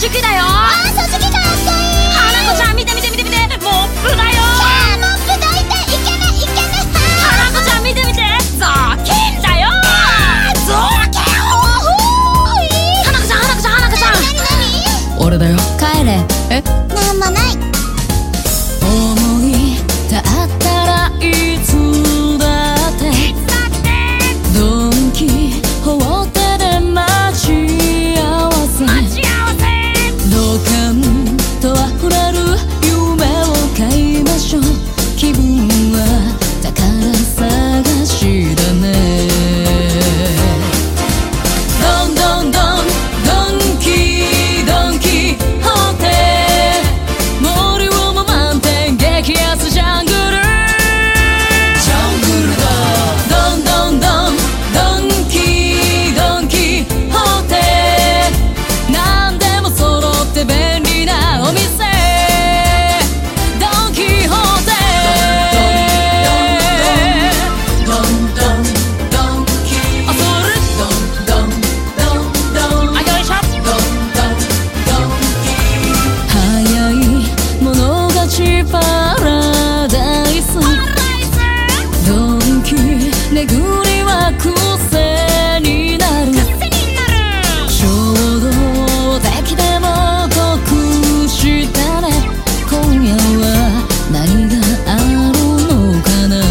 じきだよ。 掃除機かっこいい。 花子ちゃん見て見て見て見て、モップだよ。 モップどいて、イケメンイケメン。 花子ちゃん見て見て、雑巾だよ。 雑巾。 花子ちゃん花子ちゃん花子ちゃん。 何俺だよ。 帰れ。 なんもない。 思い立ったらいつだってドンキホーテで待ち合わせ、同感と溢れる夢を買いましょう。気分は宝探しだね。ドンドンドンドンキドンキホーテ、森をも満点激安ジャングル。ジャングルだ。ドンドンドンドンキドンキホーテ、なんでも揃って便利なお店。ドンキホーテ。ドンドンドンキ。あ、それ。ドンドンドンドン。 あ、よいしょ。 ドンドンドンキ。早い者勝ちパラダイス。ドンキ巡りは癖になる。衝動的でも得したね。今夜は何があるのかな。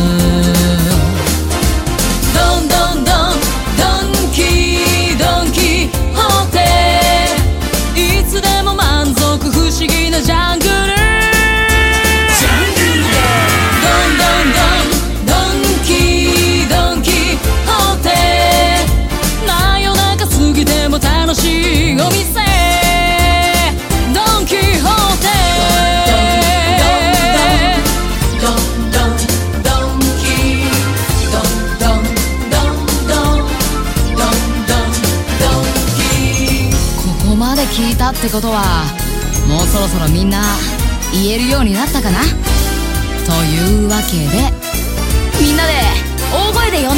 ドンドンドンドンキドンキホーテ、いつでも満足不思議なジャングル。ジャングルだ。ドンドンドンドンキドンキホーテ、真夜中過ぎても楽しいお店。ドンキホーテ。ドンドンドンキドンドンドンドンドンドンドンキ。 ここまで聞いたってことは、もうそろそろみんな言えるようになったかな。というわけで、みんなで大声で呼んで